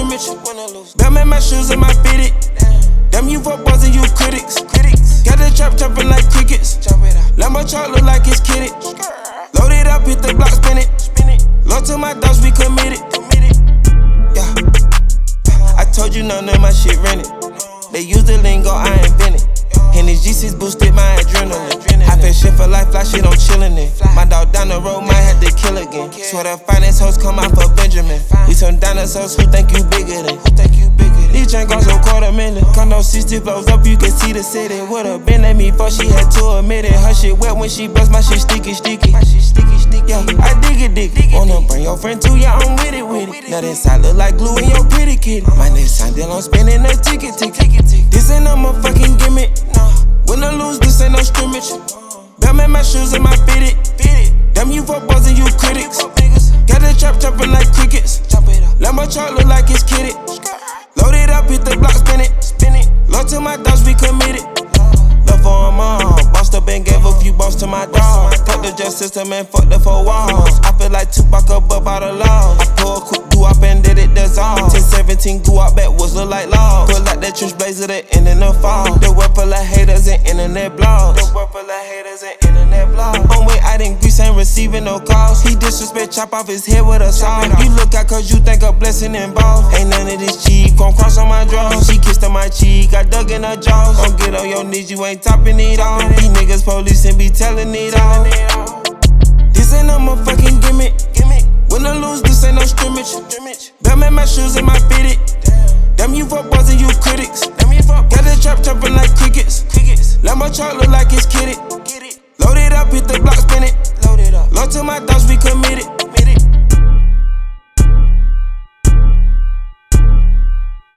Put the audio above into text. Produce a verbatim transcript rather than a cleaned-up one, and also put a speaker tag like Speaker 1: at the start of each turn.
Speaker 1: scrimmage. Bam in my shoes and my fitted. Damn, you fuck boys and you critics. Got the trap jumping like crickets. Let my truck look like it's kitted. Load it up, hit the block, spin it. Low to my dogs, we committed. Yeah. I told you none of my shit rented. They use the lingo, I invented. And these G six boosted my adrenaline. I feel shit for life, like shit, I'm chillin' it. My dog down the road might have to kill again. Swear the finest hoes come out for Benjamin. We some dinosaurs who think you bigger than. These chain cost a quarter million. Condo sixty flows up, you can see the city. Would've been at me before she had to admit it. Her shit wet when she bust, my shit sticky, sticky. Yeah, I dig it, dig it. Wanna bring your friend too, yeah, I'm with it, with it. Now this side look like glue in your pretty kitty. My next time deal, I'm spending a ticket, ticket. This ain't no motherfucking gimmick. Win or lose, this ain't no scrimmage. Bam in my shoes and my fitted. Damn, you fuck boys and you critics. Got the trap jumping like crickets. Let my truck look like it's kitted. Load it up, hit the block, spin it. Low to my dogs, we committed. Love for them all. Bossed up and gave a few balls to my dog. Fuck the just system and fuck the four walls. I feel like Tupac above all the law. I pull a quick do up and did it dissolve. ten seventeen go out backwards look like law. Pull like that trench blazer that end in the fall. The world full of haters and internet blogs. The world full of haters and internet blogs. On way out in Greece ain't receiving no calls. He disrespect, chop off his head with a saw. You look out cause you think a blessing involved. Ain't none of this cheap, gon' cross on my drawers. She kissed on my cheek, I dug in her jaws. Don't get on your knees, you ain't topping it all. These niggas police and be telling it all. This ain't no motherfucking gimmick. Win or lose, this ain't no scrimmage. Bam in my shoes and my fitted. Damn, you fuck boys and you critics. Got the trap jumping like crickets. Let my truck look like it's kitted.